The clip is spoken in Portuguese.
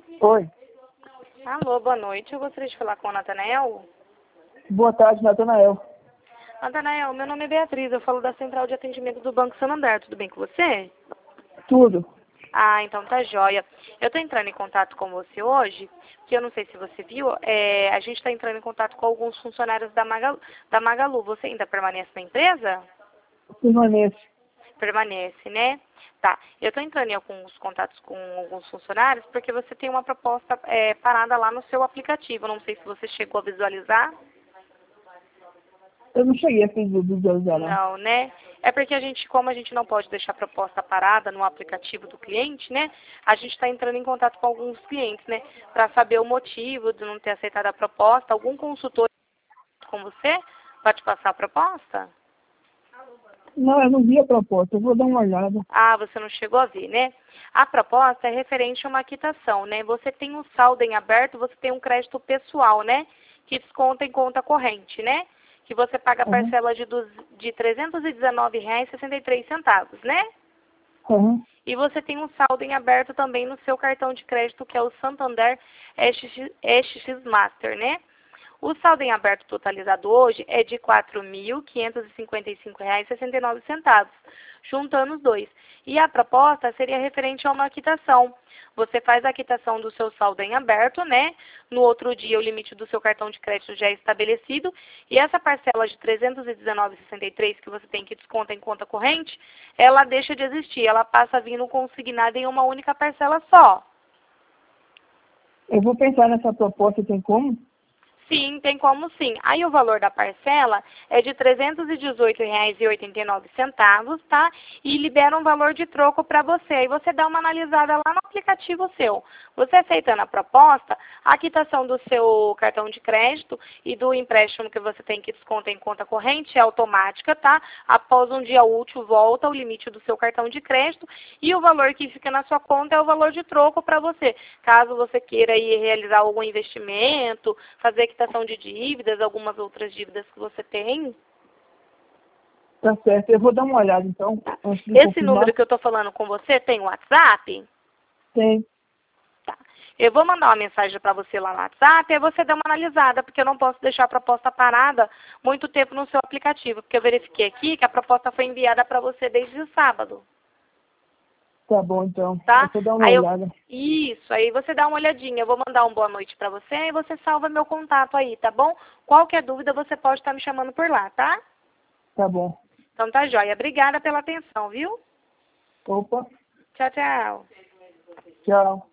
Oi. Alô, boa noite. Eu gostaria de falar com o Natanael. Boa tarde, Natanael. Natanael, meu nome é Beatriz. Eu falo da Central de Atendimento do Banco Santander. Tudo bem com você? Tudo. Ah, então tá jóia. Eu tô entrando em contato com você hoje, que eu não sei se você viu, a gente tá entrando em contato com alguns funcionários da Magalu. Você ainda permanece na empresa? Permanece. Permanece, né? Tá. Eu tô entrando em alguns contatos com alguns funcionários porque você tem uma proposta parada lá no seu aplicativo. Não sei se você chegou a visualizar. Eu não cheguei a visualizar, não. Não, né? É porque como a gente não pode deixar a proposta parada no aplicativo do cliente, né? A gente está entrando em contato com alguns clientes, né? Para saber o motivo de não ter aceitado a proposta. Algum consultor com você para te passar a proposta? Não, eu não vi a proposta. Eu vou dar uma olhada. Ah, você não chegou a ver, né? A proposta é referente a uma quitação, né? Você tem um saldo em aberto, você tem um crédito pessoal, né? Que desconta em conta corrente, né? Que você paga a Uhum. parcela de R$ 319,63, né? Uhum. E você tem um saldo em aberto também no seu cartão de crédito, que é o Santander SX Master, né? O saldo em aberto totalizado hoje é de R$ 4.555,69, juntando os dois. E a proposta seria referente a uma quitação. Você faz a quitação do seu saldo em aberto, né? No outro dia, o limite do seu cartão de crédito já é estabelecido. E essa parcela de R$ 319,63 que você tem que desconta em conta corrente, ela deixa de existir. Ela passa a vir no consignado em uma única parcela só. Eu vou pensar nessa proposta, tem como? Sim, tem como sim. Aí o valor da parcela é de R$ 318,89, tá? E libera um valor de troco para você. Aí você dá uma analisada lá no aplicativo seu. Você aceitando a proposta, a quitação do seu cartão de crédito e do empréstimo que você tem que desconta em conta corrente é automática, tá? Após um dia útil, volta o limite do seu cartão de crédito e o valor que fica na sua conta é o valor de troco para você. Caso você queira ir realizar algum investimento, fazer quitação de dívidas, algumas outras dívidas que você tem. Tá certo. Eu vou dar uma olhada, então, Tá. antes de Esse confirmar. número que eu estou falando com você tem WhatsApp? Tem. Tá. Eu vou mandar uma mensagem para você lá no WhatsApp e você dá uma analisada, porque eu não posso deixar a proposta parada muito tempo no seu aplicativo, porque eu verifiquei aqui que a proposta foi enviada para você desde o sábado. Tá bom, então. Tá? Eu vou dar uma olhada. Isso, aí você dá uma olhadinha. Eu vou mandar uma boa noite para você e você salva meu contato aí, tá bom? Qualquer dúvida você pode estar me chamando por lá, tá? Tá bom. Então tá jóia. Obrigada pela atenção, viu? Opa. Tchau, tchau. Tchau.